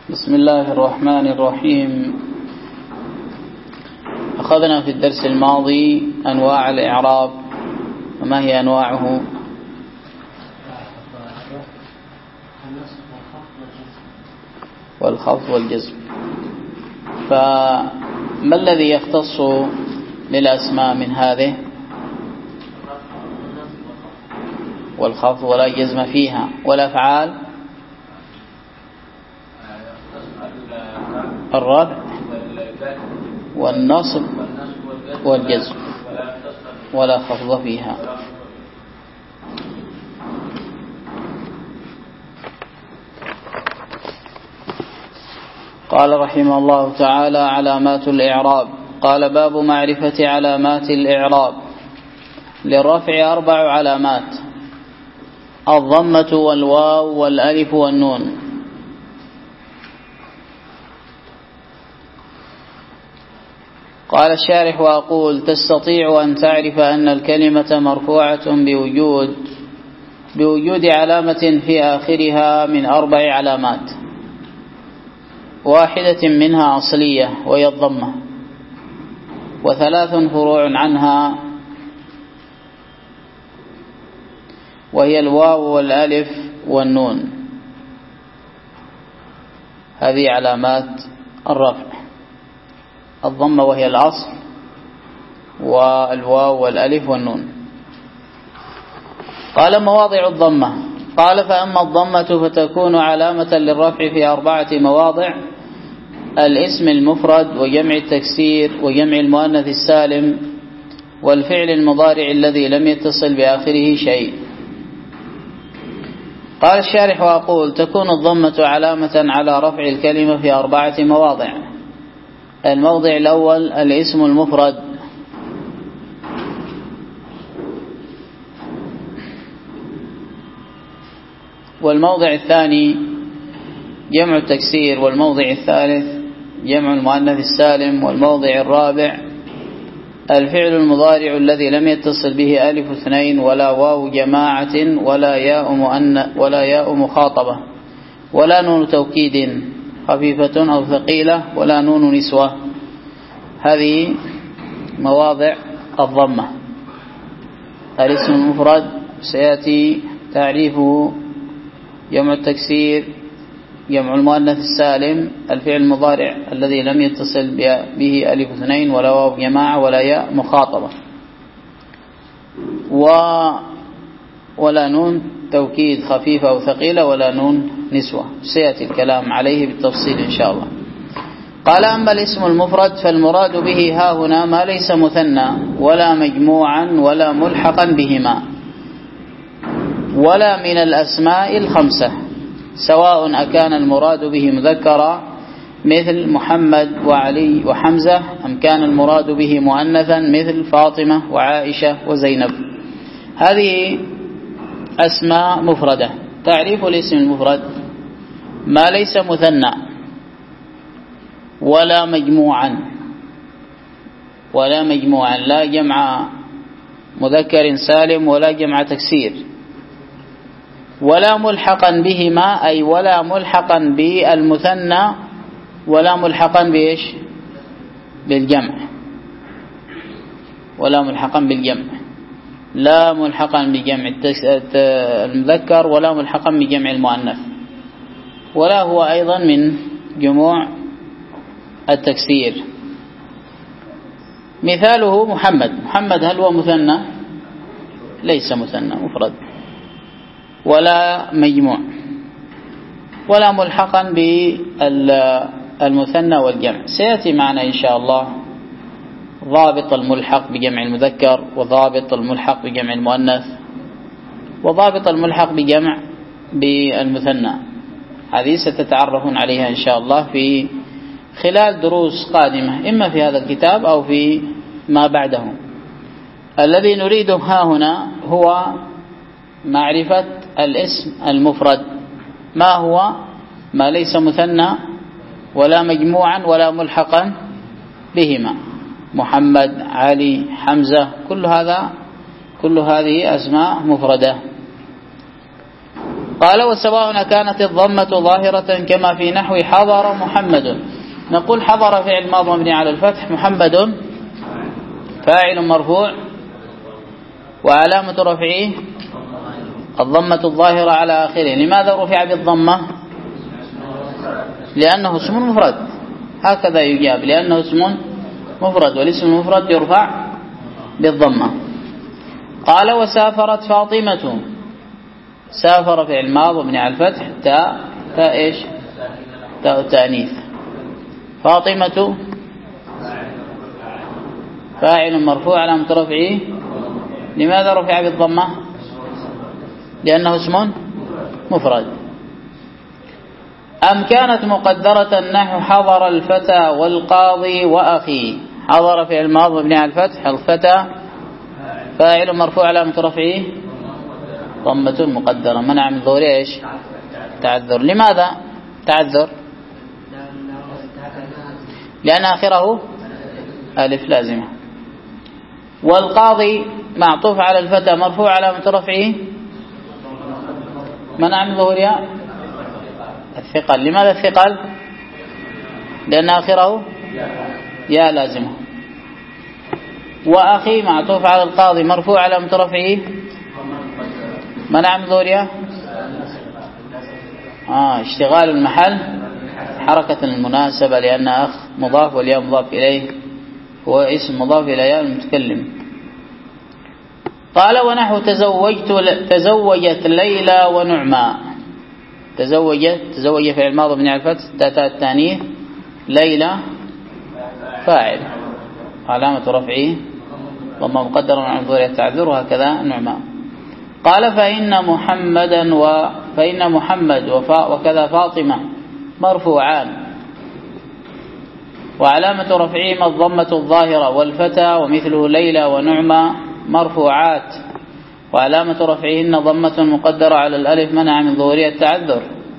بسم الله الرحمن الرحيم. أخذنا في الدرس الماضي أنواع الإعراب، وما هي أنواعه؟ والخفض والجزم. فما الذي يختص للأسماء من هذه؟ والخفض ولا جزم فيها. والأفعال الرفع والنصب والجزم ولا خفض فيها. قال رحمه الله تعالى: علامات الإعراب. قال: باب معرفة علامات الإعراب. للرفع 4 علامات: الضمة والواو والألف والنون. قال الشارح: وأقول تستطيع أن تعرف أن الكلمة مرفوعة بوجود علامة في آخرها من 4 علامات، واحدة منها أصلية وهي الضمة، و3 فروع عنها وهي الواو والألف والنون. هذه علامات الرفع: الضمة وهي الأصل، والواو والألف والنون. قال: مواضع الضمة. قال: فأما الضمة فتكون علامة للرفع في 4 مواضع: الاسم المفرد، وجمع التكسير، وجمع المؤنث السالم، والفعل المضارع الذي لم يتصل بآخره شيء. قال الشارح: وأقول تكون الضمة علامة على رفع الكلمة في 4 مواضع. الموضع الأول الاسم المفرد، والموضع الثاني جمع التكسير، والموضع الثالث جمع المؤنث السالم، والموضع الرابع الفعل المضارع الذي لم يتصل به ألف 2 ولا واو جماعة ولا ياء مخاطبة ولا نون توكيد خفيفة أو ثقيلة ولا نون نسوة. هذه مواضع الضمة. الاسم المفرد سيأتي تعريفه: جمع التكسير، جمع المؤنث السالم، الفعل المضارع الذي لم يتصل به ألف 2 ولا واو جماعة ولا ياء مخاطبة ولا نون توكيد خفيفة أو ثقيلة ولا نون نسوة. سيأتي الكلام عليه بالتفصيل إن شاء الله. قال: أما الاسم المفرد فالمراد به ها هنا ما ليس مثنى ولا مجموعا ولا ملحقا بهما ولا من الأسماء 5، سواء أكان المراد به مذكرا مثل محمد وعلي وحمزة، أم كان المراد به مؤنثا مثل فاطمة وعائشة وزينب. هذه أسماء مفردة. تعريف الاسم المفرد: ما ليس مثنى ولا مجموعا، لا جمع مذكر سالم ولا جمع تكسير، ولا ملحقا بهما، أي ولا ملحقا بالمثنى ولا ملحقا بإيش؟ بالجمع. ولا ملحقا بالجمع، لا ملحقا بجمع المذكر ولا ملحقا بجمع المؤنث، ولا هو أيضا من جموع التكسير. مثاله محمد هل هو مثنى؟ ليس مثنى، مفرد، ولا مجموع، ولا ملحقا بالمثنى والجمع. سيأتي معنا إن شاء الله ضابط الملحق بجمع المذكر، وضابط الملحق بجمع المؤنث، وضابط الملحق بجمع بالمثنى. هذه ستتعرفون عليها إن شاء الله في خلال دروس قادمة، إما في هذا الكتاب أو في ما بعده. الذي نريده ها هنا هو معرفة الاسم المفرد. ما هو؟ ما ليس مثنى ولا مجموعا ولا ملحقا بهما: محمد، علي، حمزة، كل هذه أسماء مفردة. قال وسواء كانت الضمة ظاهرة كما في نحو حضر محمد. نقول حضر فعل ماضي مبني على الفتح، محمد فاعل مرفوع وعلامة رفعه الضمة الظاهرة على آخره. لماذا رفع بالضمة؟ لأنه اسم مفرد، هكذا يجاب، لأنه اسم مفرد والاسم المفرد يرفع بالضمة. قال وسافرت فاطمة. سافر فعل ماضي مبني على الفتح، تاء ايش؟ تاء التأنيث. فاطمة فاعل مرفوع علامة رفعه. لماذا رفع بالضمة؟ لأنه اسم مفرد. أم كانت مقدرة نحو حضر الفتى والقاضي وأخي. حضر فعل ماضي مبني على الفتح، الفتى فاعل مرفوع علامة رفعه ضمة مقدرة منع من ظهور ايش؟ تعذر. لماذا تعذر؟ لأن آخره ألف لازمة. والقاضي معطوف على الفتى مرفوع علامة رفعه منع من ظهورها الثقل. لماذا الثقل؟ لأن آخره يا لازمة. وأخي معطوف على القاضي مرفوع علامة رفعه منع من ظهورها اشتغال المحل حركة المناسبة، لأن أخ مضاف والياء مضاف إليه هو اسم مضاف إلى ياء المتكلم. قال ونحو تزوجت ليلى ونعمى. تزوج فعل ماضي مبني على الفتح، تاء التانيث، ليلى فاعل علامة رفعه ضمة مقدرة عن ظهور التعذر، وهكذا نعمى. قال فإن محمد وكذا فاطمة مرفوعان وعلامة رفعهما الضمة الظاهرة، والفتى ومثله ليلى ونعمى مرفوعات وعلامة رفعهن ضمة مقدرة على الألف منع من ظهورها التعذر.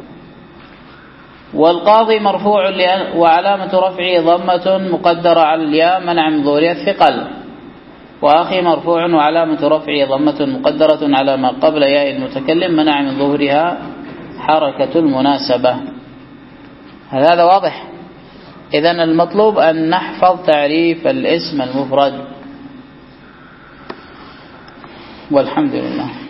والقاضي مرفوع وعلامة رفعه ضمة مقدرة على الياء منع من ظهورها الثقل. وأخي مرفوع وعلامة رفعه ضمة مقدرة على ما قبل ياء المتكلم منع من ظهورها حركة المناسبة. هذا واضح؟ إذن المطلوب أن نحفظ تعريف الاسم المفرد، والحمد لله.